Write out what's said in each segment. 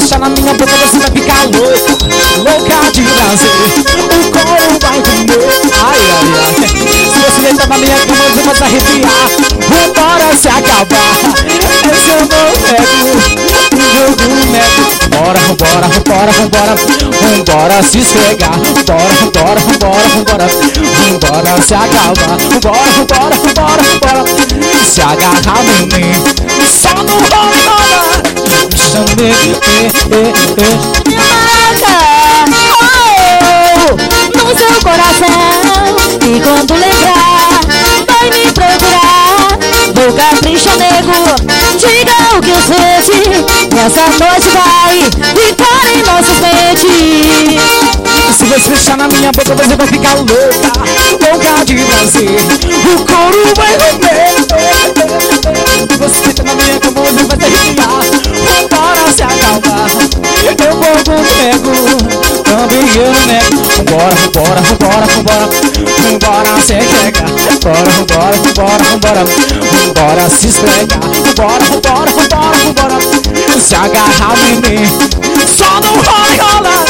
deixar na minha boca, você vai ficar louca, louca de prazer. O couro vai comer. Ai, ai, ai. Se você deitar na minha cama, você vai se arrepiar. Vambora se acabar. Esse eu não pego. O jogo mete. Vambora, vambora, vambora, vambora. Vambora se esfregar. Vambora, vambora, vambora, vambora. Vambora se acabar. Vambora, vambora, vambora, vambora. Se agarrar em mim. Só no rola. Chamei, minha marca, oh, no seu coração. E quando lembrar, vai me procurar. Vou capricho nego, diga o que eu sente. Essa noite vai ficar em nossas mentes. se você deixar na minha boca, você vai ficar louca, louca de prazer. O couro vai comer. Se você deixar na minha cama, você vai se arrepiar. Vambora se acalmar. Eu vou comigo, também eu não nego. Vambora, vambora, vambora, vambora. Vambora se entregar. Vambora, vambora, vambora, vambora. Vambora se esfregar. Vambora, vambora, vambora, vambora. Se agarrar em mim. Só não rola.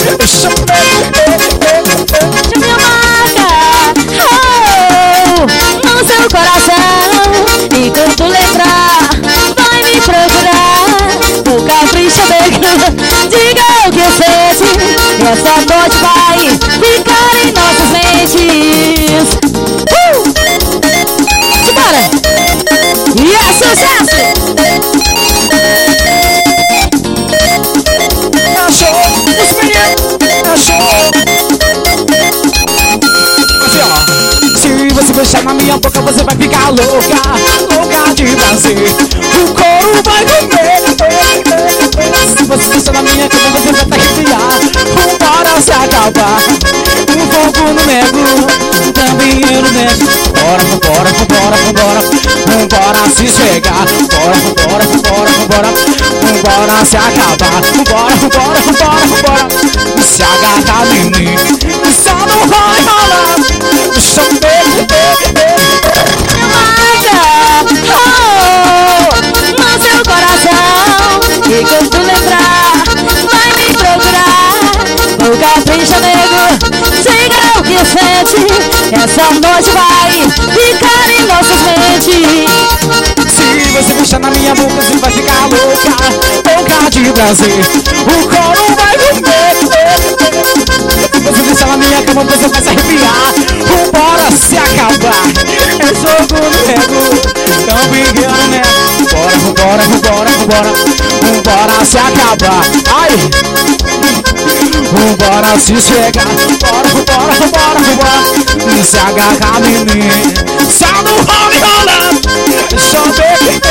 Minha marca, oh, no seu coração. E quando lembrar, vai me procurar. O capricho nego, diga o que eu sente. Essa noite vai ficar em nossas mentes. Simbora! E é sucesso! Se você deixar na minha boca, você vai ficar louca, louca de prazer. O couro vai comer. Se você deixar na minha cama, você vai se arrepiar. Vambora se acabar. O fogo no nego, também eu não nego. Vambora, vambora, vambora, vambora. Vambora se esfregar. Vambora, vambora, vambora, vambora. Vambora se acabar. Vambora, vambora, vambora, vambora. Se agarrar em mim, só não vai rolar. Minha marca, oh, no seu coração. E quando lembrar, vai me procurar. O capricho nego, diga o que sente. Essa noite vai ficar em nossas mentes. Se você deixar na minha boca, você vai ficar louca, louca de prazer. O couro vai comer. Se você deixar na minha cama, você vai se arrepiar. Vambora se acabar. É jogo no nego, também eu não nego. Vambora, vambora, vambora, vambora. Vambora se acabar. Ai! Vambora se esfregar. Vambora, vambora, vambora, vambora. Se agarrar em mim. Só no rola. Só